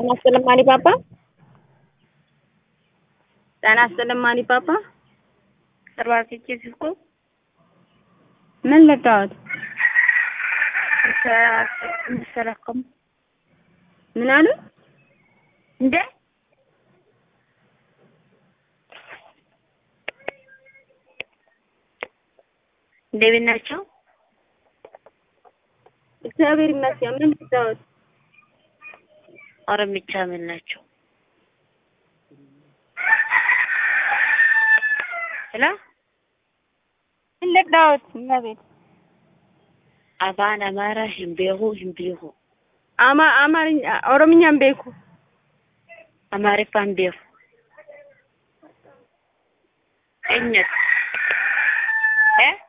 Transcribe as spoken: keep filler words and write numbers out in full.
ጤና ይስጥልኝ ማኒ ፓፓ ጤና ይስጥልኝ ማኒ ፓፓ ሰርባቲች ሲስኮ ምን ልታወት ሰላም ምን አሉ እንዴ እንደብናቸው እግዚአብሔር ይመስገን ምን ልታወት አረምቻ ምን ናቸው ሄሎ ምን ልታወት ማለት አባና ማራ ህምቤሁ ህምቤሁ አማ አማርኛ ኦሮምኛም ቤኩ አማሪፋን ቤሁ እኛት እ